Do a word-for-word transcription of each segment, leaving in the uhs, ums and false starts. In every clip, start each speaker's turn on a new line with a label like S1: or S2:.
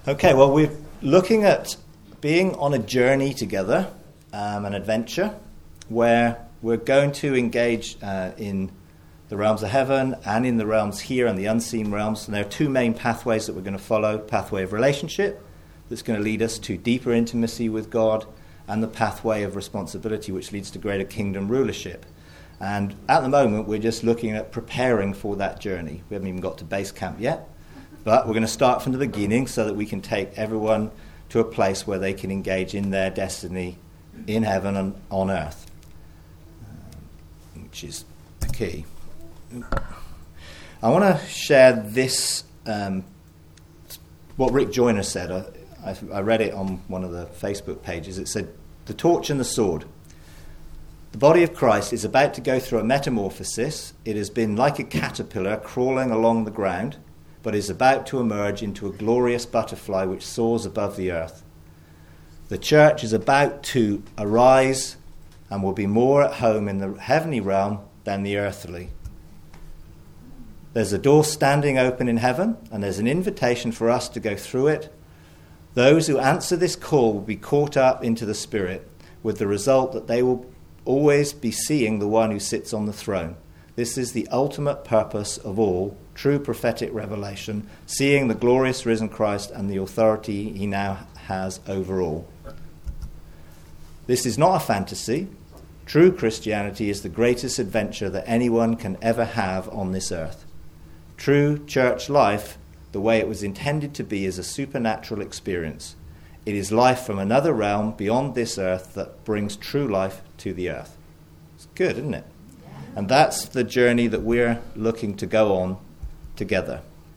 S1: Okay, well, we're looking at being on a journey together, um, an adventure, where we're going to engage uh, in the realms of heaven and in the realms here and the unseen realms. And there are two main pathways that we're going to follow. Pathway of relationship, that's going to lead us to deeper intimacy with God, and the pathway of responsibility, which leads to greater kingdom rulership. And at the moment, we're just looking at preparing for that journey. We haven't even got to base camp yet. But we're going to start from the beginning so that we can take everyone to a place where they can engage in their destiny in heaven and on earth, uh, which is the key. I want to share this, um, what Rick Joyner said. I, I, I read it on one of the Facebook pages. It said, "The torch and the sword. The body of Christ is about to go through a metamorphosis. It has been like a caterpillar crawling along the ground, but is about to emerge into a glorious butterfly which soars above the earth. The church is about to arise and will be more at home in the heavenly realm than the earthly. There's a door standing open in heaven, and there's an invitation for us to go through it. Those who answer this call will be caught up into the Spirit, with the result that they will always be seeing the one who sits on the throne. This is the ultimate purpose of all true prophetic revelation, seeing the glorious risen Christ and the authority he now has over all. This is not a fantasy. True Christianity is the greatest adventure that anyone can ever have on this earth. True church life, the way it was intended to be, is a supernatural experience. It is life from another realm beyond this earth that brings true life to the earth." It's good, isn't it? And that's the journey that we're looking to go on together.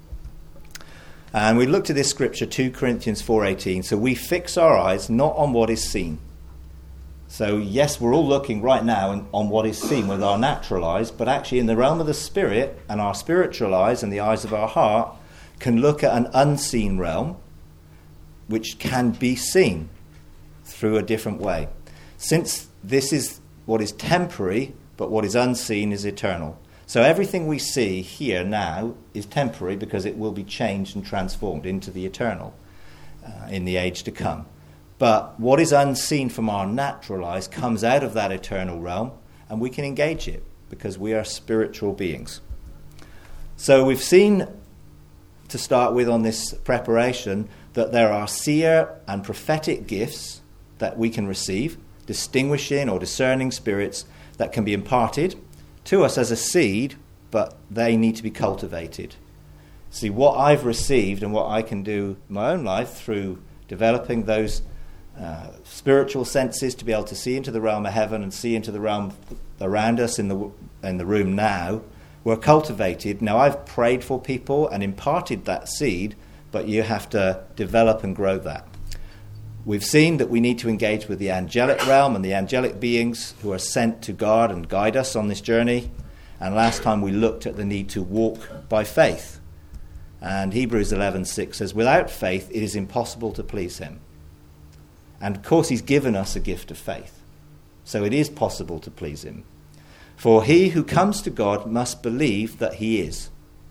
S1: And we looked at this scripture, two Corinthians four eighteen. So we fix our eyes not on what is seen. So yes, we're all looking right now on what is seen with our natural eyes, but actually in the realm of the Spirit, and our spiritual eyes and the eyes of our heart can look at an unseen realm which can be seen through a different way. Since this is what is temporary, but what is unseen is eternal. So everything we see here now is temporary because it will be changed and transformed into the eternal uh, in the age to come. But what is unseen from our natural eyes comes out of that eternal realm, and we can engage it because we are spiritual beings. So we've seen, to start with on this preparation, that there are seer and prophetic gifts that we can receive, distinguishing or discerning spirits that can be imparted to us as a seed, but they need to be cultivated. See, what I've received and what I can do in my own life through developing those uh, spiritual senses to be able to see into the realm of heaven and see into the realm around us in the in the room now, were cultivated. Now, I've prayed for people and imparted that seed, but you have to develop and grow that. We've seen that we need to engage with the angelic realm and the angelic beings who are sent to guard and guide us on this journey. And last time we looked at the need to walk by faith. And Hebrews eleven six says, "Without faith it is impossible to please him." And of course he's given us a gift of faith. So it is possible to please him. "For he who comes to God must believe that he is."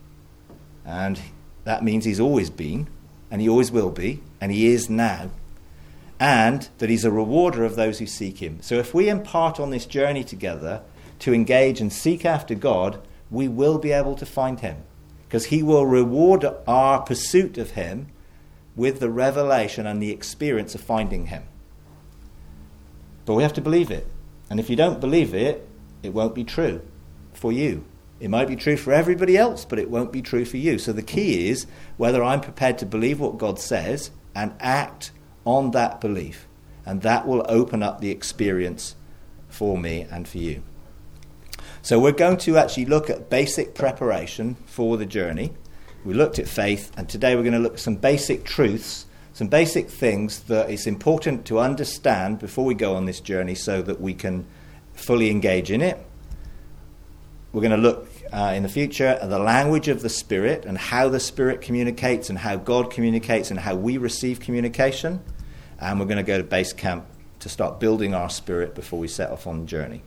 S1: And that means he's always been, and he always will be, and he is now. And that he's a rewarder of those who seek him. So if we impart on this journey together to engage and seek after God, we will be able to find him, because he will reward our pursuit of him with the revelation and the experience of finding him. But we have to believe it. And if you don't believe it, it won't be true for you. It might be true for everybody else, but it won't be true for you. So the key is whether I'm prepared to believe what God says and act on that belief, and that will open up the experience for me and for you. So we're going to actually look at basic preparation for the journey. We looked at faith, and today we're going to look at some basic truths, some basic things that it's important to understand before we go on this journey so that we can fully engage in it. We're going to look uh, in the future at the language of the Spirit and how the Spirit communicates and how God communicates and how we receive communication. And we're going to go to base camp to start building our spirit before we set off on the journey.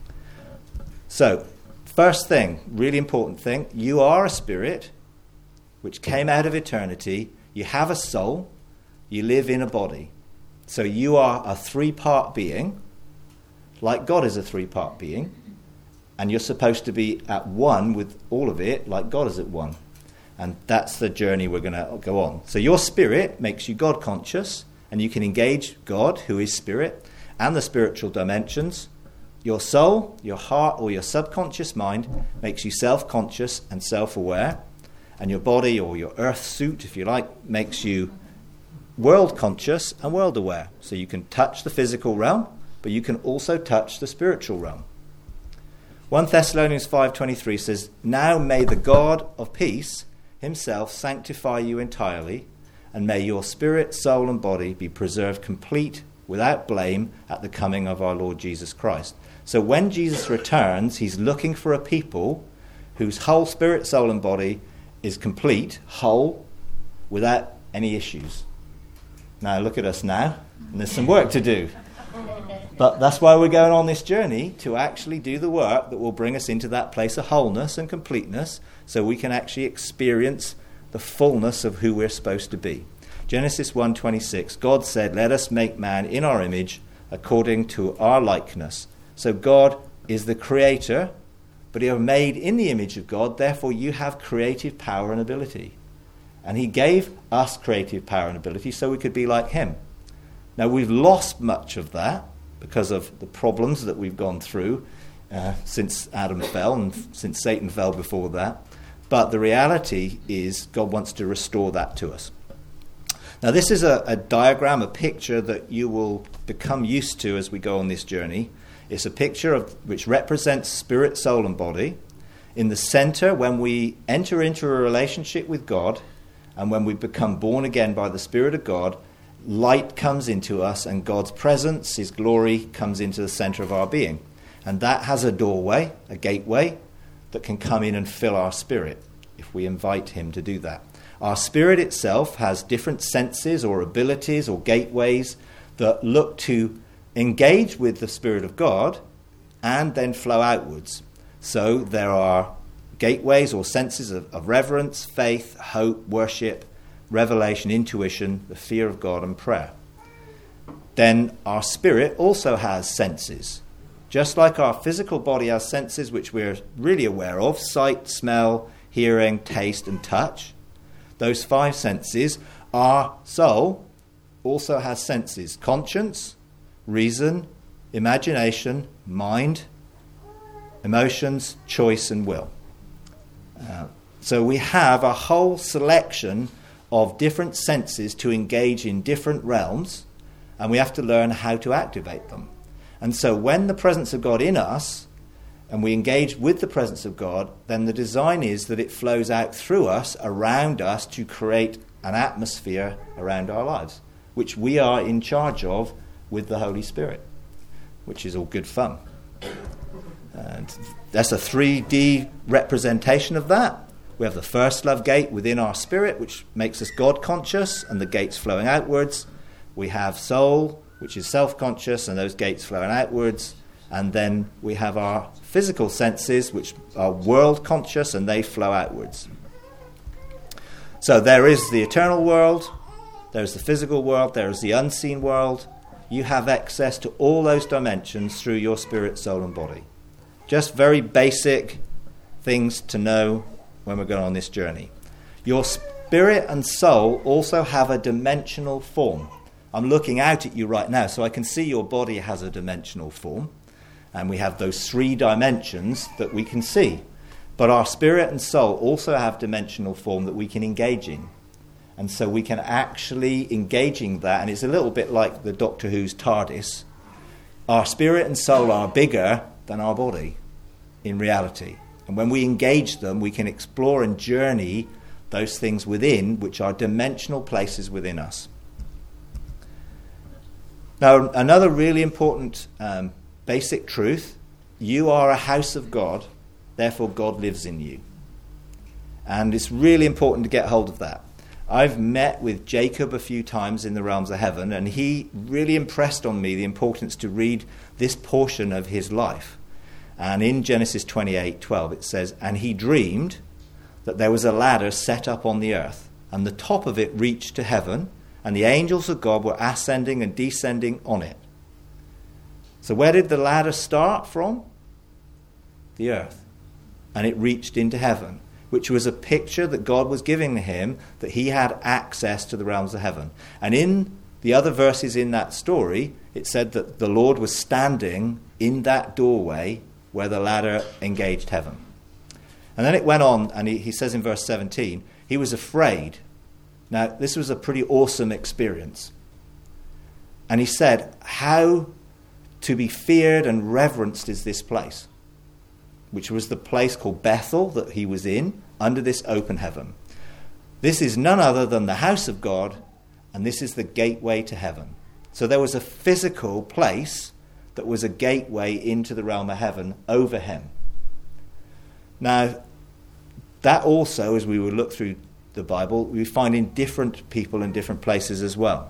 S1: So, first thing, really important thing, you are a spirit which came out of eternity. You have a soul, You live in a body. So you are a three-part being, like God is a three-part being, and you're supposed to be at one with all of it, like God is at one. And that's the journey we're going to go on. So your spirit makes you God conscious, and you can engage God, who is spirit, and the spiritual dimensions. Your soul, your heart, or your subconscious mind makes you self-conscious and self-aware. And your body, or your earth suit, if you like, makes you world conscious and world aware. So you can touch the physical realm, but you can also touch the spiritual realm. First Thessalonians five twenty-three says, "Now may the God of peace himself sanctify you entirely, and may your spirit, soul, and body be preserved complete, without blame, at the coming of our Lord Jesus Christ." So when Jesus returns, he's looking for a people whose whole spirit, soul, and body is complete, whole, without any issues. Now look at us now, and there's some work to do. But that's why we're going on this journey, to actually do the work that will bring us into that place of wholeness and completeness, so we can actually experience the fullness of who we're supposed to be. Genesis one twenty-six, God said, "Let us make man in our image, according to our likeness." So God is the creator, but you are made in the image of God, therefore you have creative power and ability. And he gave us creative power and ability so we could be like him. Now we've lost much of that because of the problems that we've gone through uh, since Adam fell and f- since Satan fell before that. But the reality is God wants to restore that to us. Now this is a, a diagram, a picture that you will become used to as we go on this journey. It's a picture of which represents spirit, soul, and body. In the center, when we enter into a relationship with God, and when we become born again by the Spirit of God, light comes into us, and God's presence, his glory, comes into the center of our being. And that has a doorway, a gateway, that can come in and fill our spirit if we invite him to do that. Our spirit itself has different senses or abilities or gateways that look to engage with the Spirit of God and then flow outwards. So there are gateways or senses of, of reverence, faith, hope, worship, revelation, intuition, the fear of God, and prayer. Then our spirit also has senses. Just like our physical body has senses which we're really aware of, sight, smell, hearing, taste, and touch. Those five senses, our soul also has senses: conscience, reason, imagination, mind, emotions, choice, and will. Uh, so we have a whole selection of different senses to engage in different realms, and we have to learn how to activate them. And so when the presence of God in us, and we engage with the presence of God, then the design is that it flows out through us, around us, to create an atmosphere around our lives, which we are in charge of with the Holy Spirit, which is all good fun. And that's a three D representation of that. We have the first love gate within our spirit, which makes us God conscious, and the gates flowing outwards. We have soul, which is self-conscious, and those gates flowing outwards. And then we have our physical senses, which are world conscious, and they flow outwards. So there is the eternal world, there's the physical world, there is the unseen world. You have access to all those dimensions through your spirit, soul, and body. Just very basic things to know when we're going on this journey. Your spirit and soul also have a dimensional form. I'm looking out at you right now, so I can see your body has a dimensional form. And we have those three dimensions that we can see. But our spirit and soul also have dimensional form that we can engage in. And so we can actually engage in that. And it's a little bit like the Doctor Who's TARDIS. Our spirit and soul are bigger than our body in reality. And when we engage them, we can explore and journey those things within, which are dimensional places within us. Now, another really important um, basic truth: you are a house of God, therefore God lives in you. And it's really important to get hold of that. I've met with Jacob a few times in the realms of heaven, and he really impressed on me the importance to read this portion of his life. And in Genesis twenty-eight twelve it says, "And he dreamed that there was a ladder set up on the earth, and the top of it reached to heaven, and the angels of God were ascending and descending on it. So where did the ladder start from? The earth. And it reached into heaven, which was a picture that God was giving to him, that he had access to the realms of heaven. And in the other verses in that story, it said that the Lord was standing in that doorway where the ladder engaged heaven. And then it went on, and he, he says in verse seventeen, he was afraid. Now, this was a pretty awesome experience. And he said, how to be feared and reverenced is this place, which was the place called Bethel that he was in, under this open heaven. This is none other than the house of God, and this is the gateway to heaven. So there was a physical place that was a gateway into the realm of heaven over him. Now, that also, as we will look through the Bible, we find in different people in different places as well.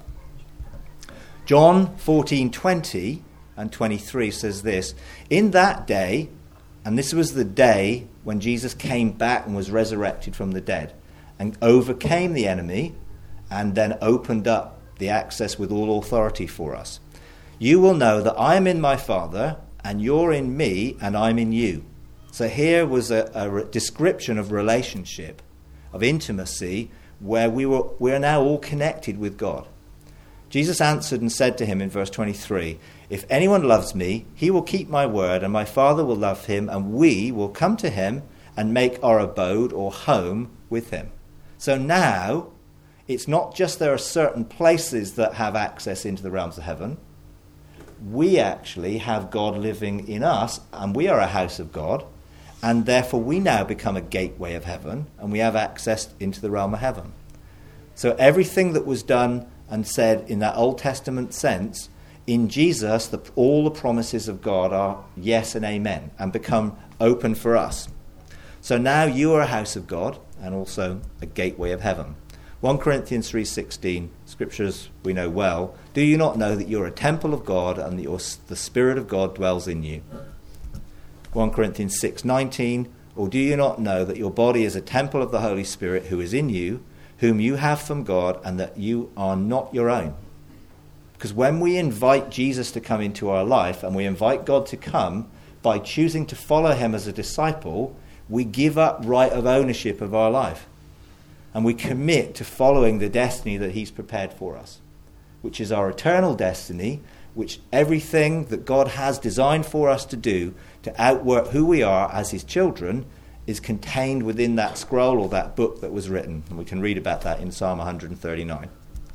S1: John fourteen twenty and twenty-three says this, in that day, and this was the day when Jesus came back and was resurrected from the dead and overcame the enemy and then opened up the access with all authority for us. You will know that I am in my Father, and you're in me, and I'm in you. So here was a, a description of relationship, of intimacy, where we were we are now all connected with God. Jesus answered and said to him in verse twenty-three, if anyone loves me, he will keep my word, and my Father will love him, and we will come to him and make our abode or home with him. So now, it's not just there are certain places that have access into the realms of heaven. We actually have God living in us, and we are a house of God, and therefore we now become a gateway of heaven, and we have access into the realm of heaven. So everything that was done and said in that Old Testament sense, in Jesus, the, all the promises of God are yes and amen, and become open for us. So now you are a house of God, and also a gateway of heaven. First Corinthians three sixteen, scriptures we know well. Do you not know that you're a temple of God, and that your, the Spirit of God dwells in you? First Corinthians six nineteen, or do you not know that your body is a temple of the Holy Spirit who is in you, whom you have from God, and that you are not your own? Because when we invite Jesus to come into our life, and we invite God to come, by choosing to follow him as a disciple, we give up right of ownership of our life. And we commit to following the destiny that he's prepared for us, which is our eternal destiny, which everything that God has designed for us to do to outwork who we are as his children is contained within that scroll or that book that was written. And we can read about that in Psalm one thirty-nine.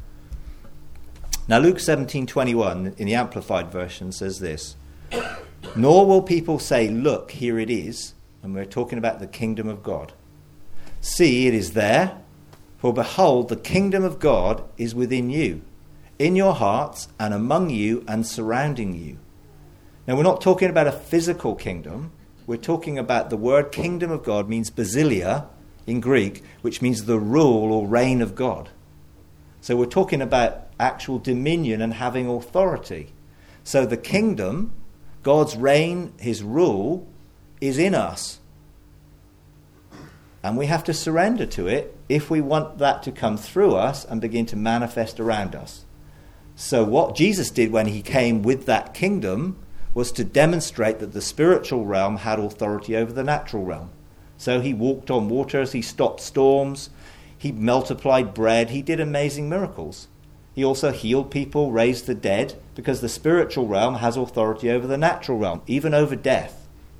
S1: Now Luke seventeen twenty-one in the Amplified Version says this, nor will people say, look, here it is, and we're talking about the kingdom of God. See, it is there, for behold, the kingdom of God is within you, in your hearts and among you and surrounding you. Now we're not talking about a physical kingdom. We're talking about the word kingdom of God means basileia in Greek, which means the rule or reign of God. So we're talking about actual dominion and having authority. So the kingdom, God's reign, his rule, is in us. And we have to surrender to it if we want that to come through us and begin to manifest around us. So what Jesus did when he came with that kingdom was to demonstrate that the spiritual realm had authority over the natural realm. So he walked on waters, he stopped storms, he multiplied bread, he did amazing miracles. He also healed people, raised the dead, because the spiritual realm has authority over the natural realm, even over death.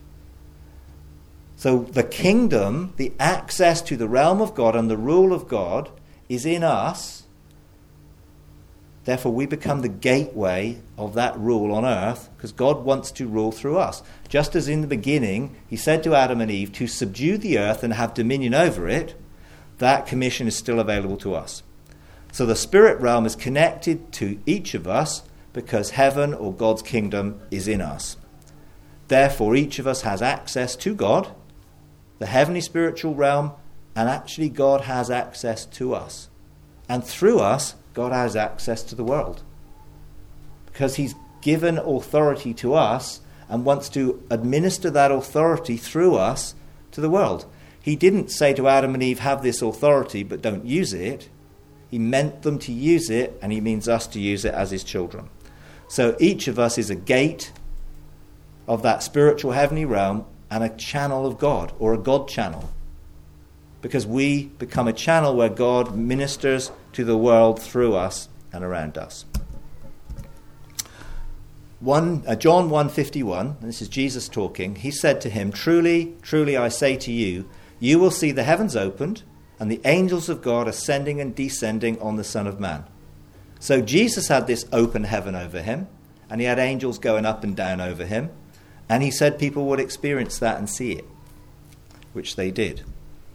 S1: So the kingdom, the access to the realm of God and the rule of God is in us. Therefore, we become the gateway of that rule on earth because God wants to rule through us. Just as in the beginning, he said to Adam and Eve to subdue the earth and have dominion over it, that commission is still available to us. So the spirit realm is connected to each of us because heaven or God's kingdom is in us. Therefore, each of us has access to God, the heavenly spiritual realm, and actually God has access to us. And through us, God has access to the world. Because he's given authority to us and wants to administer that authority through us to the world. He didn't say to Adam and Eve, have this authority, but don't use it. he meant them to use it, and he means us to use it as his children. So each of us is a gate of that spiritual heavenly realm and a channel of God, or a God channel. Because we become a channel where God ministers to the world through us and around us. One, uh, John one fifty-one, and this is Jesus talking, he said to him, "Truly, truly I say to you, you will see the heavens opened and the angels of God ascending and descending on the Son of Man." So Jesus had this open heaven over him, and he had angels going up and down over him, and he said people would experience that and see it, which they did.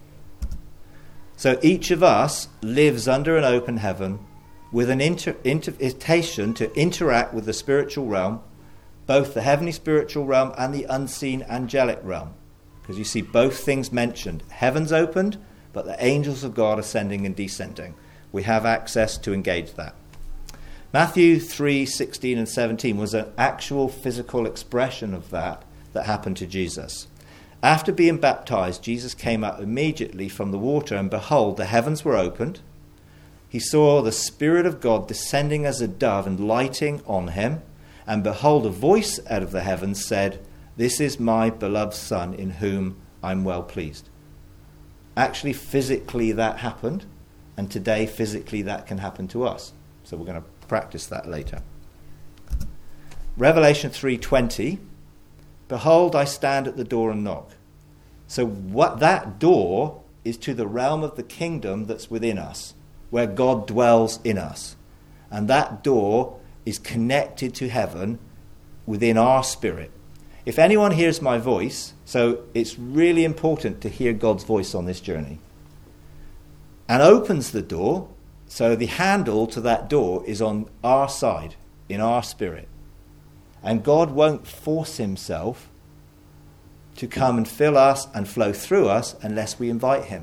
S1: So each of us lives under an open heaven with an inter- invitation to interact with the spiritual realm, both the heavenly spiritual realm and the unseen angelic realm. Because you see both things mentioned. Heaven's opened, but the angels of God ascending and descending. We have access to engage that. Matthew three sixteen and seventeen was an actual physical expression of that that happened to Jesus. After being baptized, Jesus came up immediately from the water, and behold, the heavens were opened. He saw the Spirit of God descending as a dove and lighting on him. And behold, a voice out of the heavens said, "This is my beloved Son, in whom I'm well pleased." Actually, physically that happened, and today physically that can happen to us. So we're going to practice that later. Revelation three twenty, "Behold, I stand at the door and knock." So what that door is to the realm of the kingdom that's within us, where God dwells in us. And that door is connected to heaven within our spirit. If anyone hears my voice, so it's really important to hear God's voice on this journey, and opens the door, so the handle to that door is on our side, in our spirit. And God won't force himself to come and fill us and flow through us unless we invite him.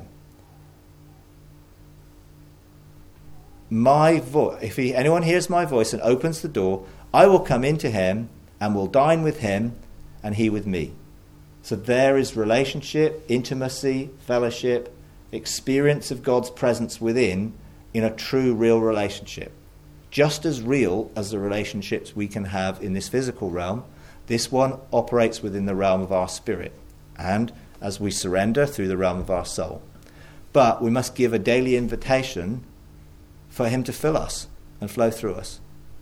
S1: My voice, if he, anyone hears my voice and opens the door, I will come into him and will dine with him and he with me. So there is relationship, intimacy, fellowship, experience of God's presence within in a true, real relationship. Just as real as the relationships we can have in this physical realm, this one operates within the realm of our spirit, and as we surrender, through the realm of our soul. But we must give a daily invitation for him to fill us and flow through us.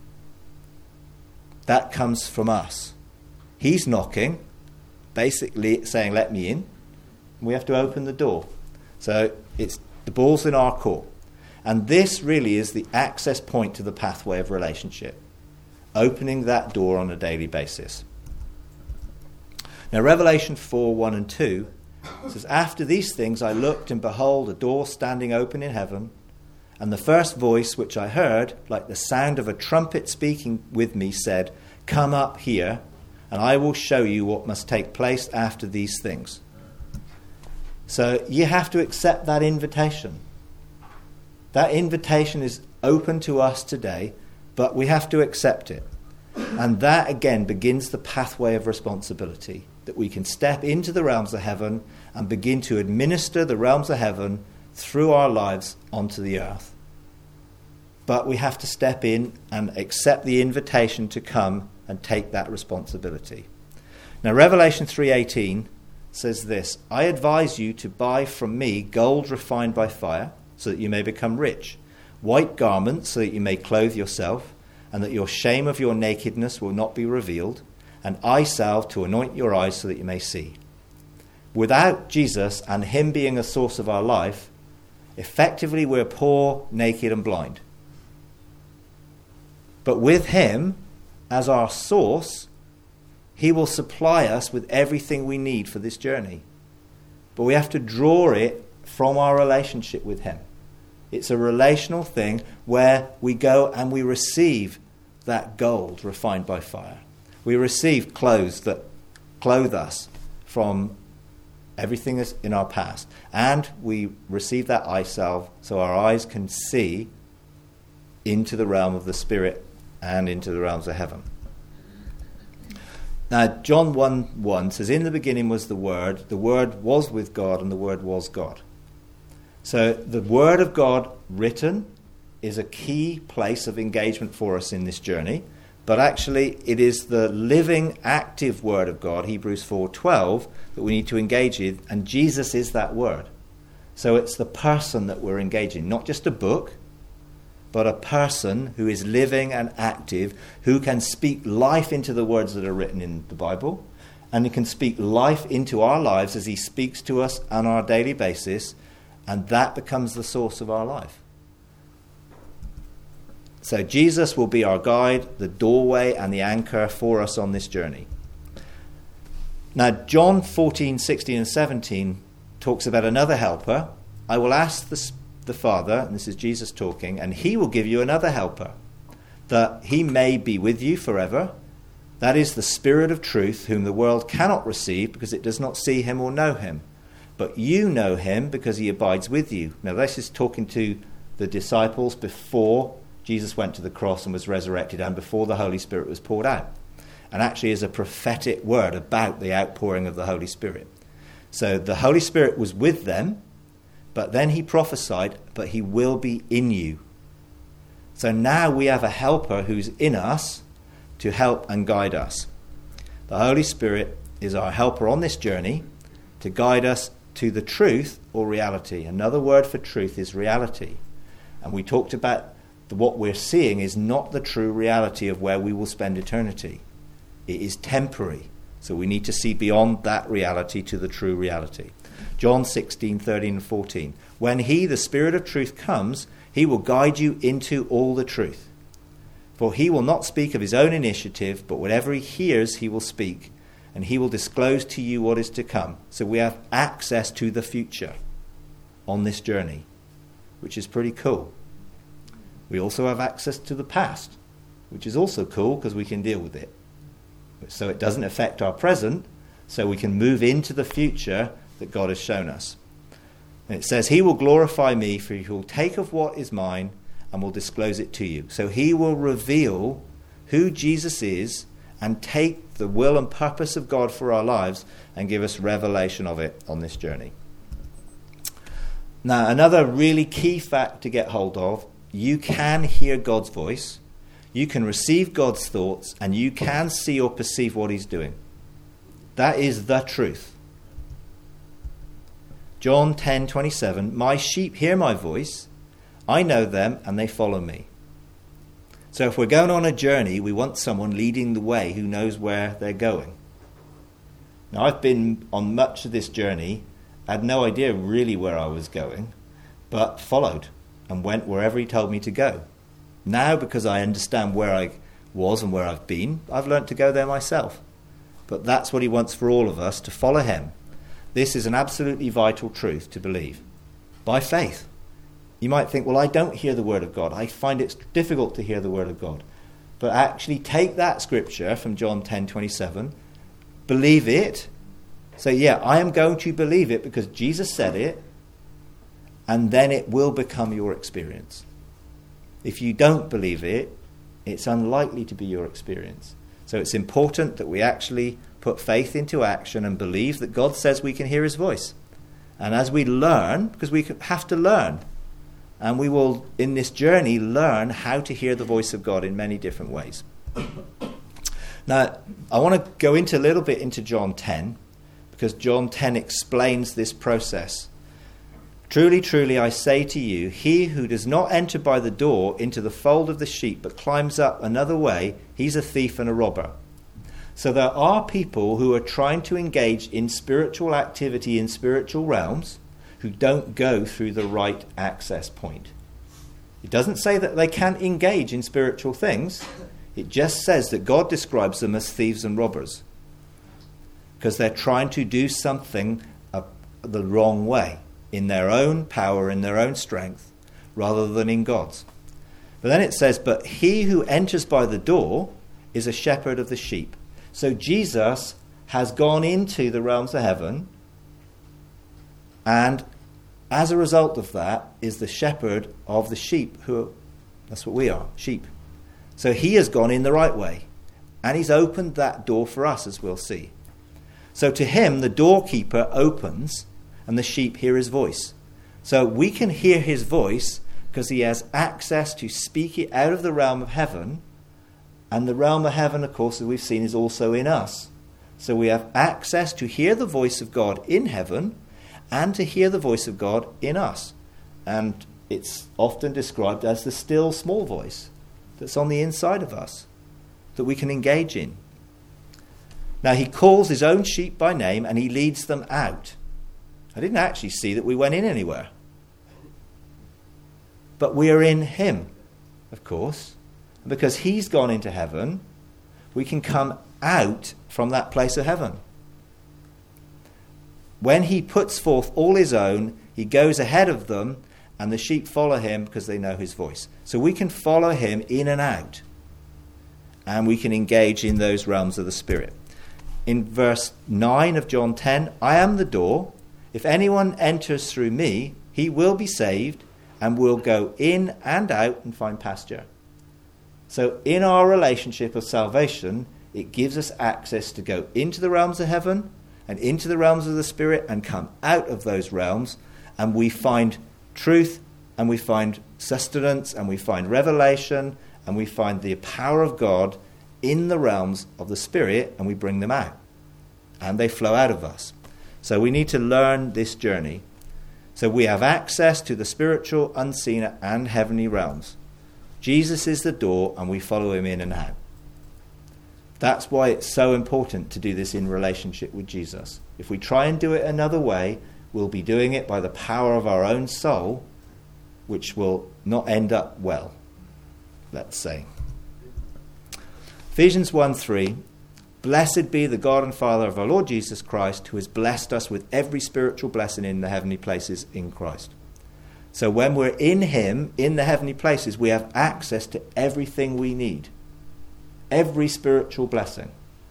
S1: That comes from us. He's knocking, basically saying, "Let me in." We have to open the door. So it's the ball's in our court. And this really is the access point to the pathway of relationship, opening that door on a daily basis. Now, Revelation four, one and two says, "After these things I looked, and behold, a door standing open in heaven. And the first voice which I heard, like the sound of a trumpet speaking with me, said, 'Come up here, and I will show you what must take place after these things.'" So you have to accept that invitation. That invitation is open to us today, but we have to accept it. And that, again, begins the pathway of responsibility, that we can step into the realms of heaven and begin to administer the realms of heaven through our lives onto the earth. But we have to step in and accept the invitation to come and take that responsibility. Now, Revelation three eighteen says this, "I advise you to buy from me gold refined by fire, so that you may become rich, white garments, so that you may clothe yourself, and that your shame of your nakedness will not be revealed, and eye salve to anoint your eyes, so that you may see." Without Jesus and him being a source of our life, effectively we're poor, naked, and blind. But with him as our source, he will supply us with everything we need for this journey. But we have to draw it from our relationship with him. It's a relational thing where we go and we receive that gold refined by fire. We receive clothes that clothe us from everything that's in our past. And we receive that eye salve so our eyes can see into the realm of the Spirit and into the realms of heaven. Now, John one one says, "In the beginning was the Word, the Word was with God, and the Word was God." So the Word of God written is a key place of engagement for us in this journey, but actually it is the living, active Word of God, Hebrews four twelve, that we need to engage in, and Jesus is that Word. So it's the person that we're engaging, not just a book, but a person who is living and active, who can speak life into the words that are written in the Bible, and he can speak life into our lives as he speaks to us on our daily basis, and that becomes the source of our life. So Jesus will be our guide, the doorway and the anchor for us on this journey. Now, John fourteen, sixteen and seventeen talks about another helper. I will ask the, the Father, and this is Jesus talking, and he will give you another helper, that he may be with you forever. That is the Spirit of truth, whom the world cannot receive because it does not see him or know him. But you know him because he abides with you. Now, this is talking to the disciples before Jesus went to the cross and was resurrected, and before the Holy Spirit was poured out. And actually is a prophetic word about the outpouring of the Holy Spirit. So the Holy Spirit was with them, but then he prophesied, but he will be in you. So now we have a helper who's in us to help and guide us. The Holy Spirit is our helper on this journey to guide us to the truth or reality. Another word for truth is reality. And we talked about the, what we're seeing is not the true reality of where we will spend eternity. It is temporary. So we need to see beyond that reality to the true reality. John sixteen, thirteen and fourteen. When he, the Spirit of truth, comes, he will guide you into all the truth. For he will not speak of his own initiative, but whatever he hears he will speak, and he will disclose to you what is to come. So we have access to the future on this journey, which is pretty cool. We also have access to the past, which is also cool because we can deal with it. So it doesn't affect our present, so we can move into the future that God has shown us. And it says, he will glorify me, for he will take of what is mine and will disclose it to you. So he will reveal who Jesus is and take the will and purpose of God for our lives and give us revelation of it on this journey. Now, another really key fact to get hold of, you can hear God's voice, you can receive God's thoughts, and you can see or perceive what he's doing. That is the truth. John ten twenty-seven, my sheep hear my voice, I know them and they follow me. So if we're going on a journey, we want someone leading the way who knows where they're going. Now, I've been on much of this journey, I had no idea really where I was going, but followed and went wherever he told me to go. Now, because I understand where I was and where I've been, I've learnt to go there myself. But that's what he wants for all of us, to follow him. This is an absolutely vital truth to believe. By faith. You might think, well, I don't hear the word of God. I find it difficult to hear the word of God. But actually take that scripture from John ten twenty-seven, believe it. Say, yeah, I am going to believe it because Jesus said it, and then it will become your experience. If you don't believe it, it's unlikely to be your experience. So it's important that we actually put faith into action and believe that God says we can hear his voice. And as we learn, because we have to learn, and we will, in this journey, learn how to hear the voice of God in many different ways. Now, I want to go into a little bit into John ten, because John ten explains this process. Truly, truly, I say to you, he who does not enter by the door into the fold of the sheep, but climbs up another way, he's a thief and a robber. So there are people who are trying to engage in spiritual activity in spiritual realms who don't go through the right access point. It doesn't say that they can't engage in spiritual things. It just says that God describes them as thieves and robbers because they're trying to do something uh, the wrong way, in their own power, in their own strength, rather than in God's. But then it says, but he who enters by the door is a shepherd of the sheep. So Jesus has gone into the realms of heaven, and as a result of that is the shepherd of the sheep, who, that's what we are, sheep. So he has gone in the right way, and he's opened that door for us, as we'll see. So to him, the doorkeeper opens, and the sheep hear his voice. So we can hear his voice, because he has access to speak it out of the realm of heaven. And the realm of heaven, of course, as we've seen, is also in us. So we have access to hear the voice of God in heaven and to hear the voice of God in us. And it's often described as the still small voice that's on the inside of us that we can engage in. Now, he calls his own sheep by name and he leads them out. I didn't actually see that we went in anywhere. But we are in him, of course. And because he's gone into heaven, we can come out from that place of heaven. When he puts forth all his own, he goes ahead of them, and the sheep follow him because they know his voice. So we can follow him in and out, and we can engage in those realms of the Spirit. In verse nine of John ten, I am the door. If anyone enters through me, he will be saved and will go in and out and find pasture. So in our relationship of salvation, it gives us access to go into the realms of heaven and into the realms of the Spirit and come out of those realms, and we find truth and we find sustenance and we find revelation and we find the power of God in the realms of the Spirit, and we bring them out and they flow out of us. So we need to learn this journey. So we have access to the spiritual, unseen and heavenly realms. Jesus is the door and we follow him in and out. That's why it's so important to do this in relationship with Jesus. If we try and do it another way, we'll be doing it by the power of our own soul, which will not end up well, let's say. Ephesians one three, blessed be the God and Father of our Lord Jesus Christ, who has blessed us with every spiritual blessing in the heavenly places in Christ. So when we're in him, in the heavenly places, we have access to everything we need. Every spiritual blessing.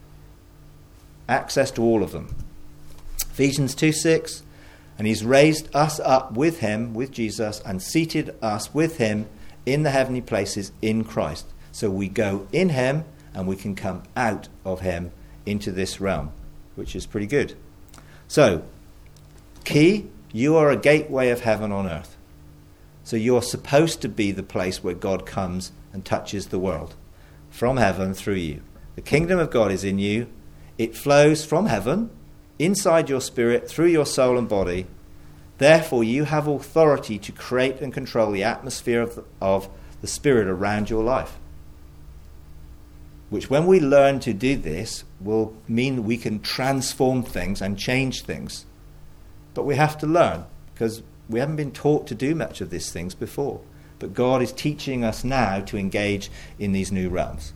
S1: Access to all of them. Ephesians two six, and he's raised us up with him, with Jesus, and seated us with him in the heavenly places in Christ. So we go in him and we can come out of him into this realm, which is pretty good. So, key, you are a gateway of heaven on earth. So you're supposed to be the place where God comes and touches the world from heaven through you. The kingdom of God is in you. It flows from heaven, inside your spirit, through your soul and body. Therefore, you have authority to create and control the atmosphere of the, of the Spirit around your life. Which, when we learn to do this, will mean we can transform things and change things. But we have to learn, because we haven't been taught to do much of these things before. But God is teaching us now to engage in these new realms.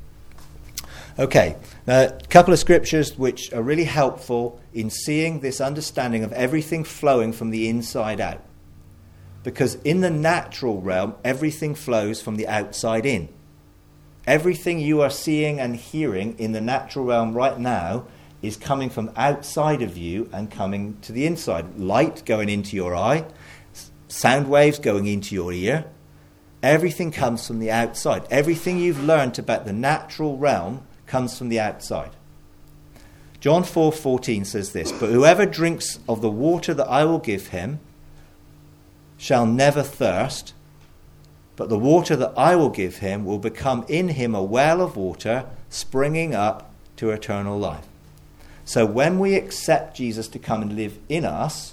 S1: Okay, now a couple of scriptures which are really helpful in seeing this understanding of everything flowing from the inside out. Because in the natural realm, everything flows from the outside in. Everything you are seeing and hearing in the natural realm right now is coming from outside of you and coming to the inside. Light going into your eye, sound waves going into your ear. Everything comes from the outside. Everything you've learned about the natural realm comes from the outside. John four fourteen says this, but whoever drinks of the water that I will give him shall never thirst, but the water that I will give him will become in him a well of water springing up to eternal life. So when we accept Jesus to come and live in us,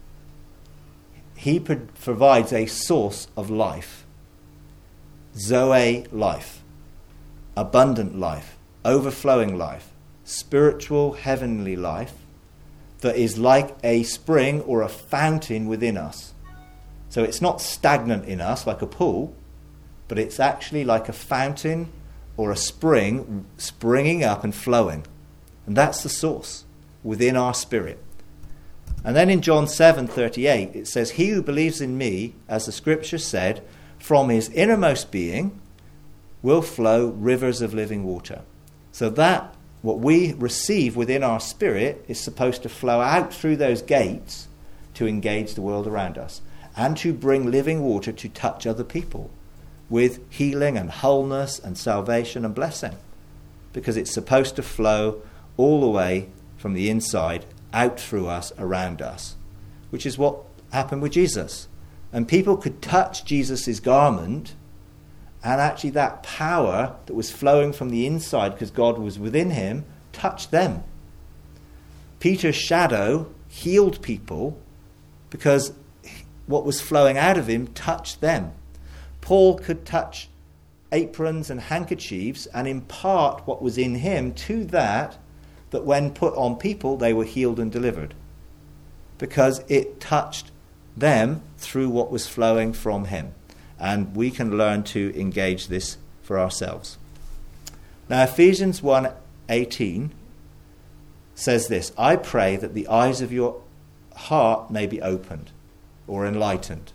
S1: he pro- provides a source of life. Zoe life. Abundant life. Overflowing life. Spiritual heavenly life that is like a spring or a fountain within us. So it's not stagnant in us like a pool, but it's actually like a fountain or a spring springing up and flowing. And that's the source within our spirit. And then in John seven thirty-eight, it says, he who believes in me, as the scripture said, from his innermost being will flow rivers of living water. So that, what we receive within our spirit, is supposed to flow out through those gates to engage the world around us and to bring living water to touch other people with healing and wholeness and salvation and blessing. Because it's supposed to flow all the way from the inside out through us, around us, which is what happened with Jesus. And people could touch Jesus' garment, and actually that power that was flowing from the inside, because God was within him, touched them. Peter's shadow healed people because what was flowing out of him touched them. Paul could touch aprons and handkerchiefs and impart what was in him to that, that when put on people, they were healed and delivered, because it touched them through what was flowing from him. And we can learn to engage this for ourselves. Now, Ephesians one eighteen says this: I pray that the eyes of your heart may be opened or enlightened.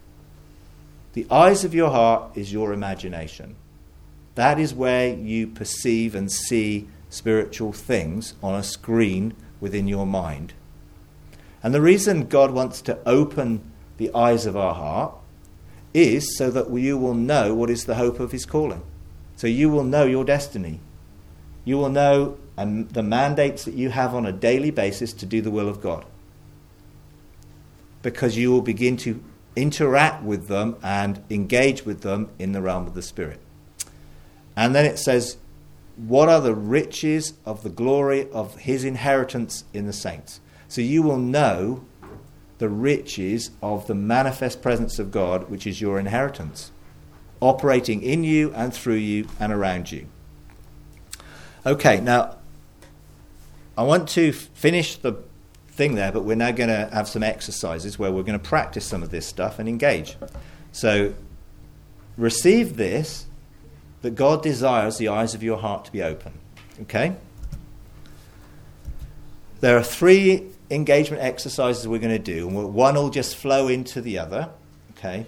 S1: The eyes of your heart is your imagination. That is where you perceive and see spiritual things on a screen within your mind. And the reason God wants to open the eyes of our heart is so that you will know what is the hope of his calling. So you will know your destiny. You will know um, the mandates that you have on a daily basis to do the will of God, because you will begin to interact with them and engage with them in the realm of the Spirit. And then it says, what are the riches of the glory of his inheritance in the saints? So you will know the riches of the manifest presence of God, which is your inheritance, operating in you and through you and around you. Okay, now I want to f- finish the thing there, but we're now going to have some exercises where we're going to practice some of this stuff and engage. So receive this, that God desires the eyes of your heart to be open. Okay? There are three engagement exercises we're going to do, and one will just flow into the other. Okay?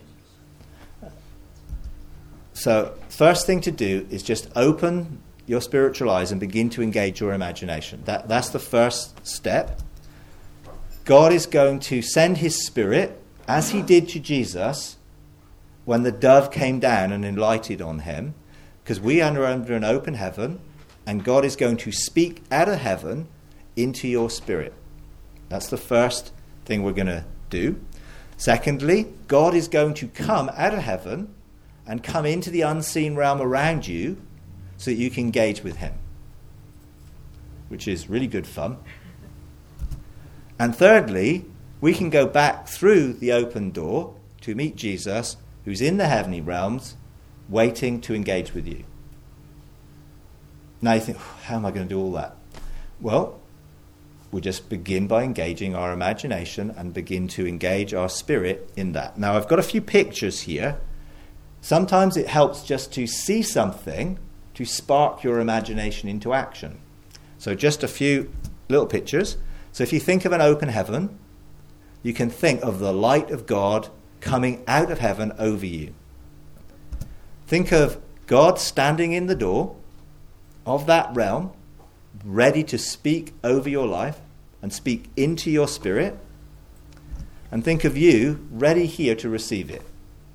S1: So first thing to do is just open your spiritual eyes and begin to engage your imagination. That, that's the first step. God is going to send his Spirit, as he did to Jesus when the dove came down and enlightened on him, because we are under an open heaven, and God is going to speak out of heaven into your spirit. That's the first thing we're going to do. Secondly, God is going to come out of heaven and come into the unseen realm around you so that you can engage with him, which is really good fun. And thirdly, we can go back through the open door to meet Jesus, who's in the heavenly realms, waiting to engage with you. Now you think, how am I going to do all that? Well, we just begin by engaging our imagination and begin to engage our spirit in that. Now, I've got a few pictures here. Sometimes it helps just to see something to spark your imagination into action. So just a few little pictures. So if you think of an open heaven, you can think of the light of God coming out of heaven over you. Think of God standing in the door of that realm, ready to speak over your life and speak into your spirit. And think of you ready here to receive it.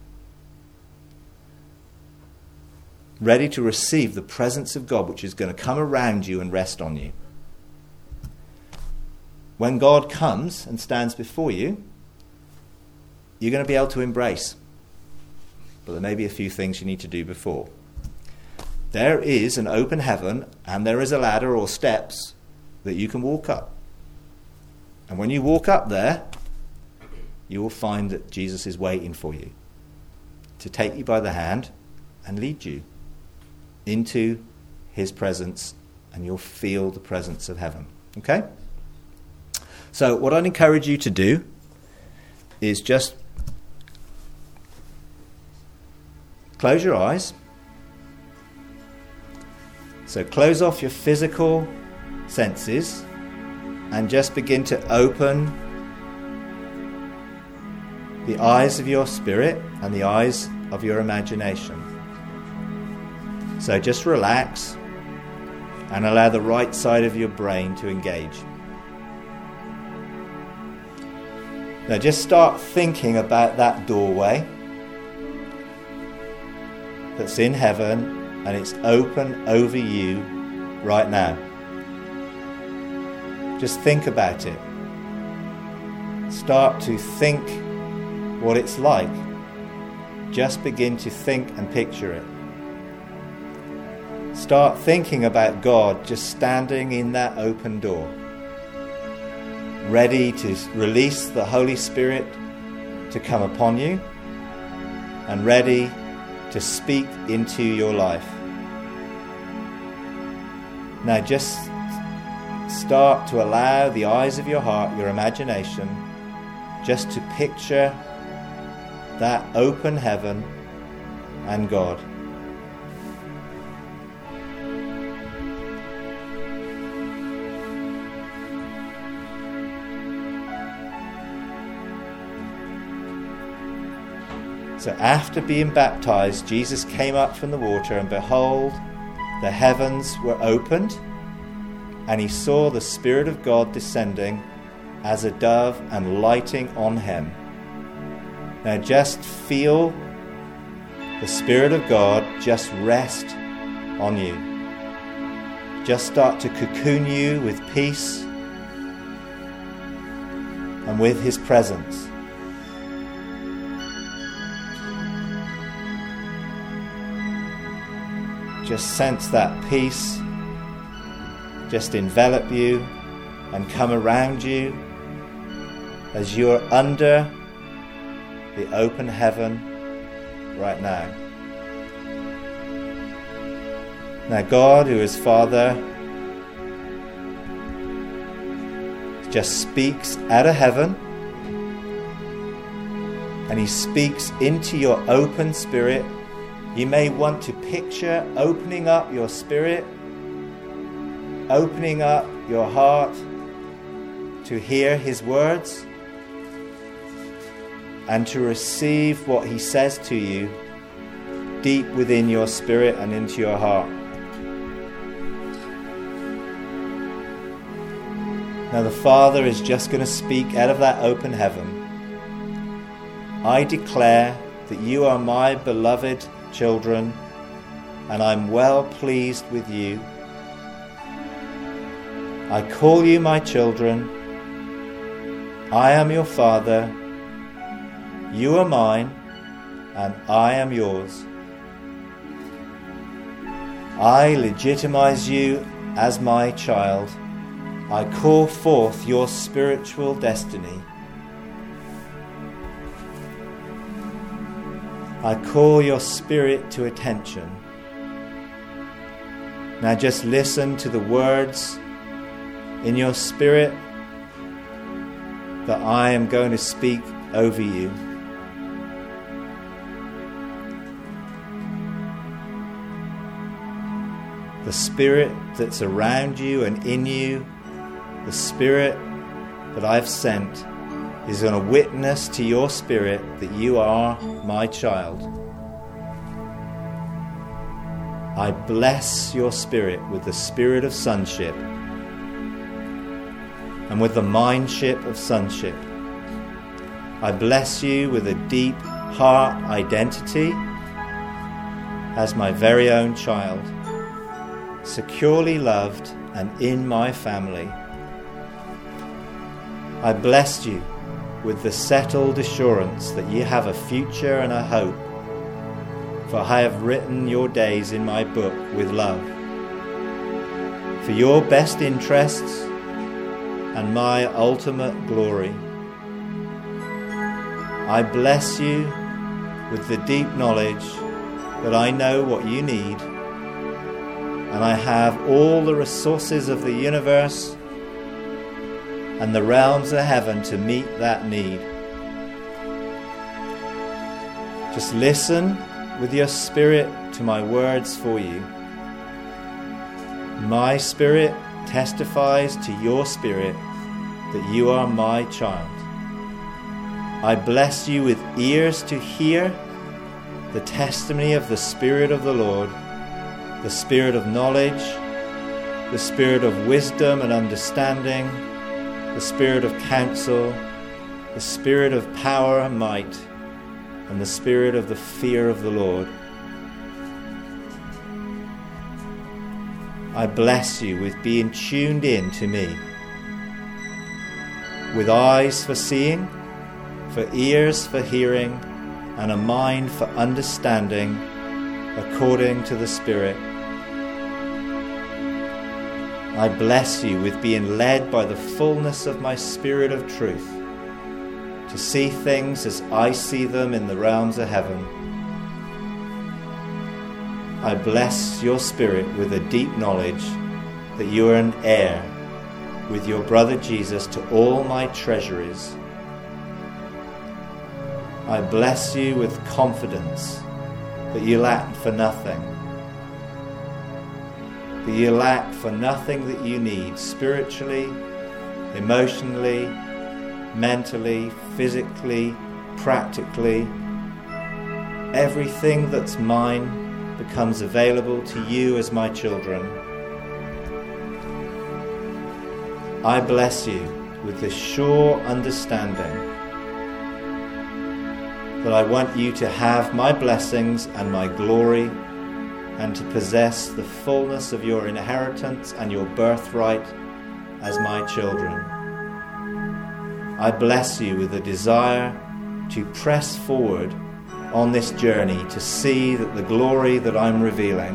S1: Ready to receive the presence of God, which is going to come around you and rest on you. When God comes and stands before you, you're going to be able to embrace. But there may be a few things you need to do before. There is an open heaven, and there is a ladder or steps that you can walk up. And when you walk up there, you will find that Jesus is waiting for you to take you by the hand and lead you into his presence, and you'll feel the presence of heaven. Okay? So what I'd encourage you to do is just close your eyes. So close off your physical senses and just begin to open the eyes of your spirit and the eyes of your imagination. So just relax and allow the right side of your brain to engage. Now just start thinking about that doorway that's in heaven, and it's open over you right now. Just think about it. Start to think what it's like, just begin to think and picture it. Start thinking about God just standing in that open door, ready to release the Holy Spirit to come upon you and ready to speak into your life. Now just start to allow the eyes of your heart, your imagination, just to picture that open heaven and God. So after being baptized, Jesus came up from the water, and behold, the heavens were opened, and he saw the Spirit of God descending as a dove and lighting on him. Now just feel the Spirit of God just rest on you. Just start to cocoon you with peace and with his presence. Just sense that peace just envelop you and come around you as you're under the open heaven right now. Now God, who is Father, just speaks out of heaven, and he speaks into your open spirit. You may want to picture opening up your spirit, opening up your heart to hear his words and to receive what he says to you deep within your spirit and into your heart. Now the Father is just going to speak out of that open heaven. I declare that you are my beloved children, and I'm well pleased with you. I call you my children. I am your Father. You are mine, and I am yours. I legitimize you as my child. I call forth your spiritual destiny. I call your spirit to attention. Now just listen to the words in your spirit that I am going to speak over you. The Spirit that's around you and in you, the Spirit that I've sent, is going to witness to your spirit that you are my child. I bless your spirit with the spirit of sonship and with the mindship of sonship. I bless you with a deep heart identity as my very own child, securely loved and in my family. I bless you with the settled assurance that you have a future and a hope, for I have written your days in my book with love, for your best interests and my ultimate glory. I bless you with the deep knowledge that I know what you need, and I have all the resources of the universe and the realms of heaven to meet that need. Just listen with your spirit to my words for you. My spirit testifies to your spirit that you are my child. I bless you with ears to hear the testimony of the Spirit of the Lord, the Spirit of knowledge, the Spirit of wisdom and understanding, the Spirit of counsel, the Spirit of power and might, and the Spirit of the fear of the Lord. I bless you with being tuned in to me, with eyes for seeing for ears for hearing, and a mind for understanding according to the Spirit. I bless you with being led by the fullness of my Spirit of truth, to see things as I see them in the realms of heaven. I bless your spirit with a deep knowledge that you are an heir with your brother Jesus to all my treasuries. I bless you with confidence that you lack for nothing, that you lack for nothing that you need spiritually, emotionally, mentally, physically, practically. Everything that's mine becomes available to you as my children. I bless you with the sure understanding that I want you to have my blessings and my glory, and to possess the fullness of your inheritance and your birthright as my children. I bless you with a desire to press forward on this journey to see that the glory that I'm revealing.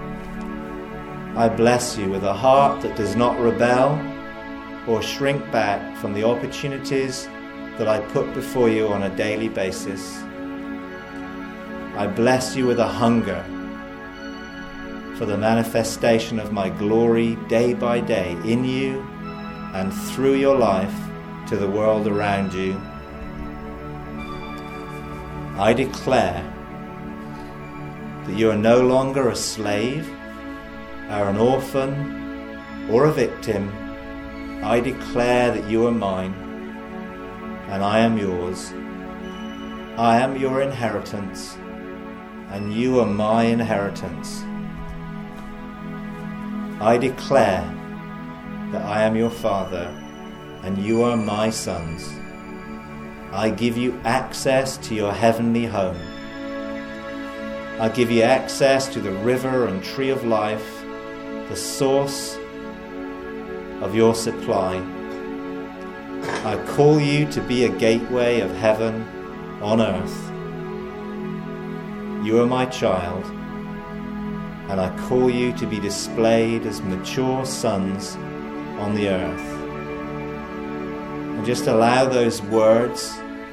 S1: I bless you with a heart that does not rebel or shrink back from the opportunities that I put before you on a daily basis. I bless you with a hunger for the manifestation of my glory day by day in you and through your life to the world around you. I declare that you are no longer a slave, or an orphan, or a victim. I declare that you are mine, and I am yours. I am your inheritance, and you are my inheritance. I declare that I am your father, and you are my sons. I give you access to your heavenly home. I give you access to the river and tree of life, the source of your supply. I call you to be a gateway of heaven on earth. You are my child, and I call you to be displayed as mature sons on the earth. And just allow those words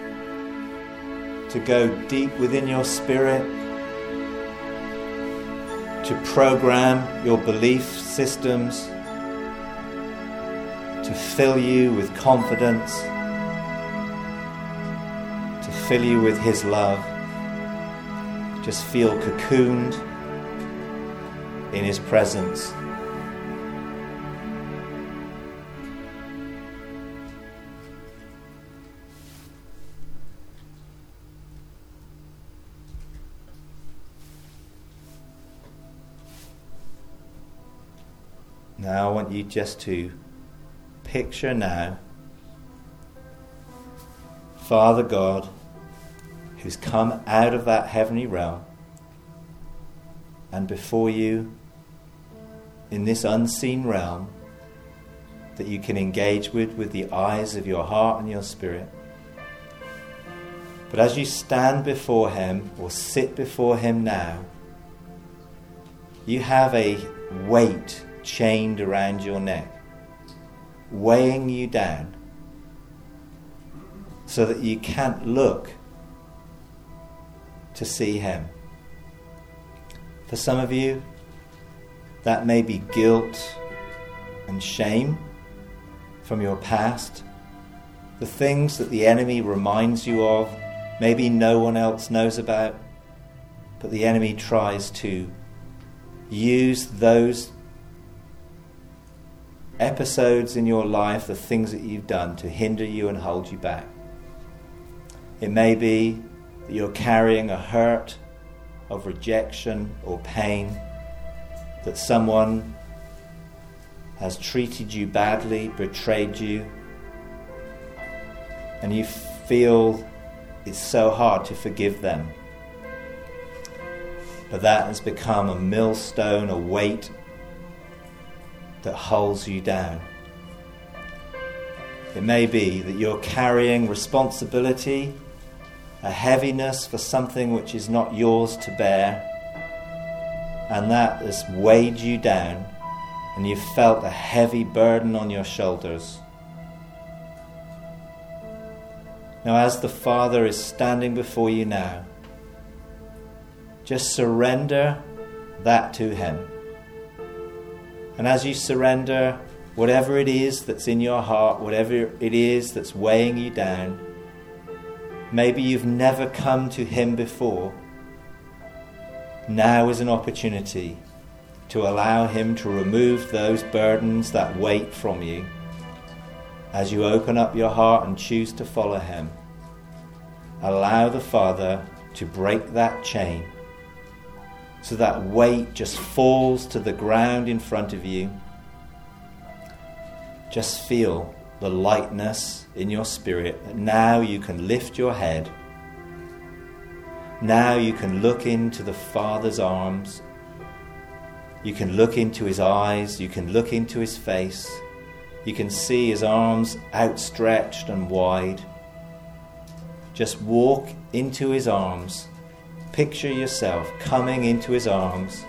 S1: to go deep within your spirit, to program your belief systems, to fill you with confidence, to fill you with His love. Just feel cocooned in His presence. Now I want you just to picture now Father God, who's come out of that heavenly realm, and before you in this unseen realm that you can engage with with the eyes of your heart and your spirit. But as you stand before Him or sit before Him now, you have a weight chained around your neck, weighing you down so that you can't look to see Him. For some of you, that may be guilt and shame from your past, the things that the enemy reminds you of, maybe no one else knows about, but the enemy tries to use those episodes in your life, the things that you've done, to hinder you and hold you back. It may be that you're carrying a hurt of rejection or pain, that someone has treated you badly, betrayed you, and you feel it's so hard to forgive them. But that has become a millstone, a weight that holds you down. It may be that you're carrying responsibility, a heaviness for something which is not yours to bear, and that has weighed you down, and you've felt a heavy burden on your shoulders. Now, as the Father is standing before you now, just surrender that to Him. And as you surrender whatever it is that's in your heart, whatever it is that's weighing you down, maybe you've never come to Him before. Now is an opportunity to allow Him to remove those burdens, that weight from you, as you open up your heart and choose to follow Him. Allow the Father to break that chain so that weight just falls to the ground in front of you. Just feel the lightness in your spirit that now you can lift your head. Now you can look into the Father's arms. You can look into His eyes. You can look into His face. You can see His arms outstretched and wide. Just walk into His arms. Picture yourself coming into His arms.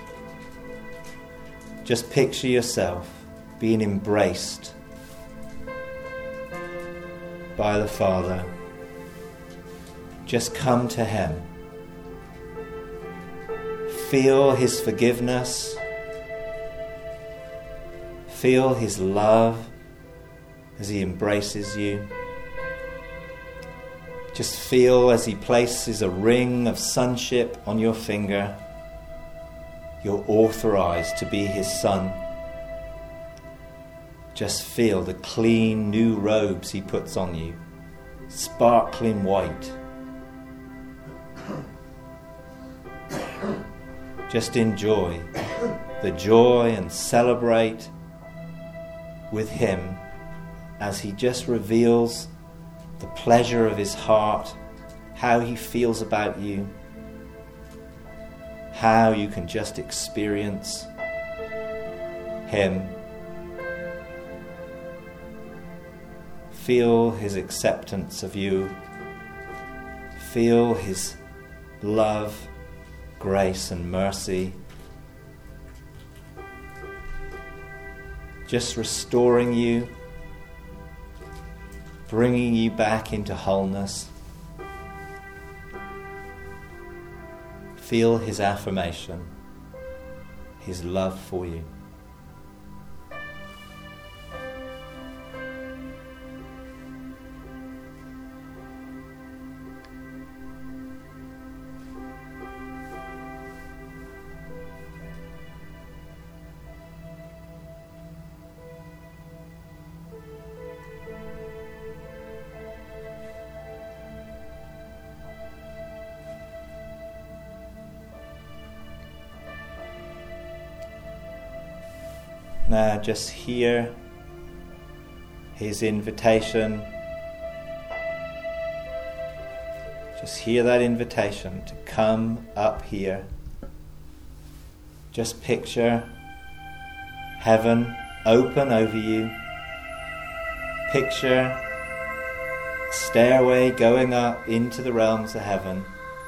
S1: Just picture yourself being embraced by the Father. Just come to Him. Feel His forgiveness. Feel His love as He embraces you. Just feel as He places a ring of sonship on your finger. You're authorized to be His son. Just feel the clean new robes He puts on you, sparkling white. Just enjoy the joy and celebrate with Him as He just reveals the pleasure of His heart, how He feels about you, how you can just experience Him. Feel His acceptance of you. Feel His love, grace and mercy. Just restoring you, bringing you back into wholeness. Feel His affirmation, His love for you. Now just hear His invitation. Just hear that invitation to come up here. Just picture heaven open over you. Picture a stairway going up into the realms of heaven.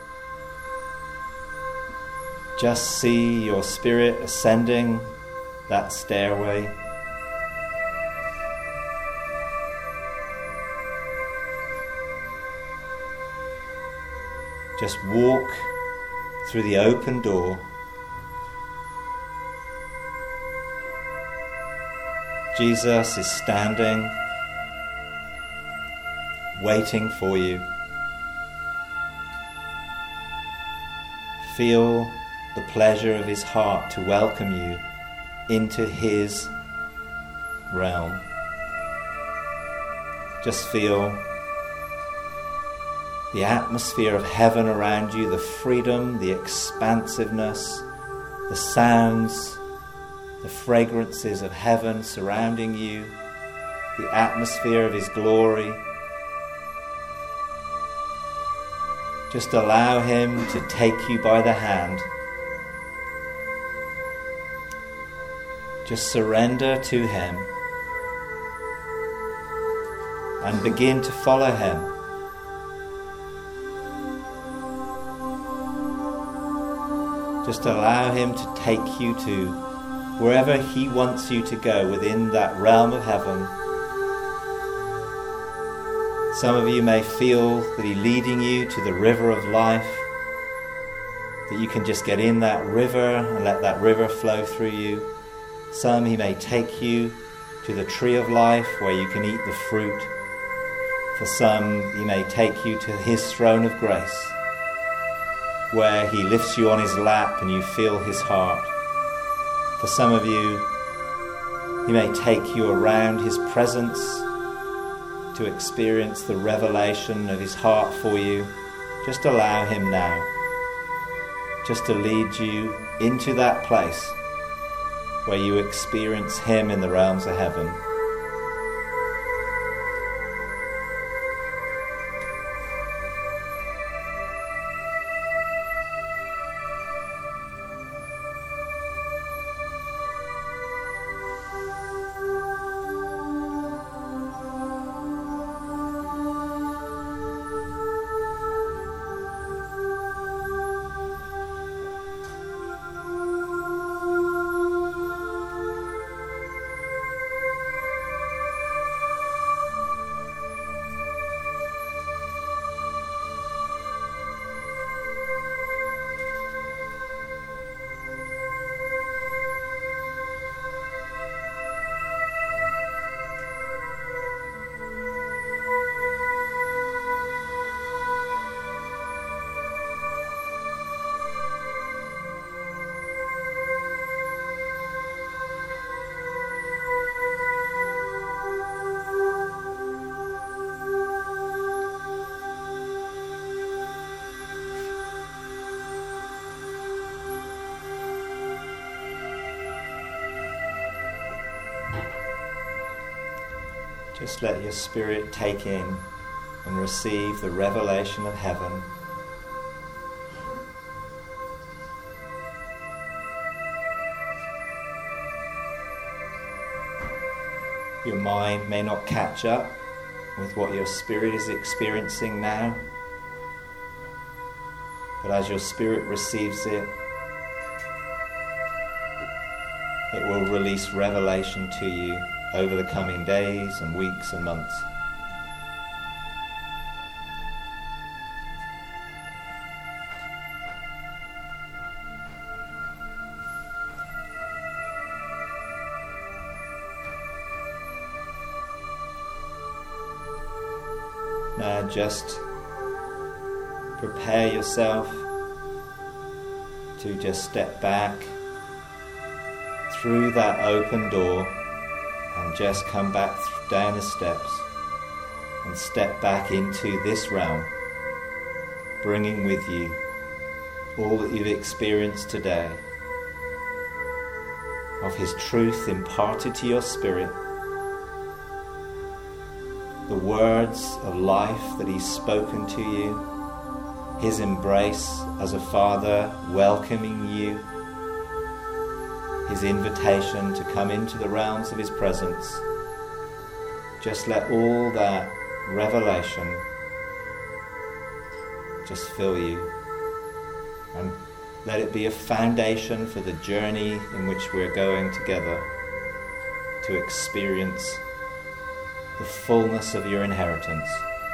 S1: Just see your spirit ascending that stairway. Just walk through the open door. Jesus is standing, waiting for you. Feel the pleasure of His heart to welcome you into His realm. Just feel the atmosphere of heaven around you, the freedom, the expansiveness, the sounds, the fragrances of heaven surrounding you, the atmosphere of His glory. Just allow Him to take you by the hand. Just surrender to Him. and begin to follow him. Just allow him to take you to wherever he wants you to go within that realm of heaven. Some of you may feel that he's leading you to the river of life, that you can just get in that river and let that river flow through you. Some he may take you to the tree of life where you can eat the fruit. For some he may take you to his throne of grace, where he lifts you on his lap and you feel his heart. For some of you, he may take you around his presence to experience the revelation of his heart for you. Just allow him now, just to lead you into that place where you experience him in the realms of heaven. Just let your spirit take in and receive the revelation of heaven. Your mind may not catch up with what your spirit is experiencing now, but as your spirit receives it, it will release revelation to you over the coming days and weeks and months. Now just prepare yourself to just step back through that open door and just come back th- down the steps and step back into this realm, bringing with you all that you've experienced today of his truth imparted to your spirit, the words of life that he's spoken to you, his embrace as a father welcoming you, his invitation to come into the realms of his presence. Just let all that revelation just fill you, and let it be a foundation for the journey in which we're going together to experience the fullness of your inheritance.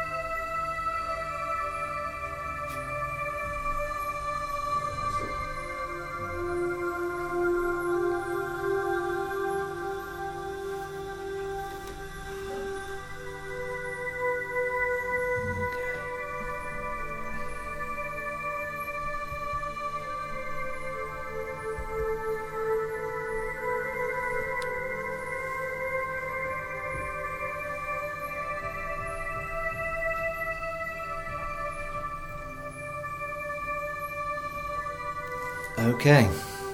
S1: Okay.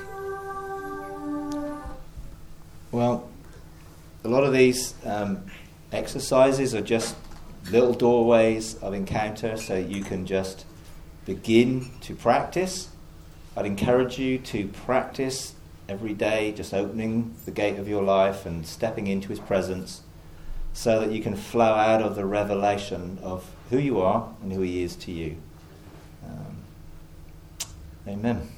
S1: Well, a lot of these um, exercises are just little doorways of encounter, so you can just begin to practice. I'd encourage you to practice every day, just opening the gate of your life and stepping into his presence, so that you can flow out of the revelation of who you are and who he is to you. Um, amen.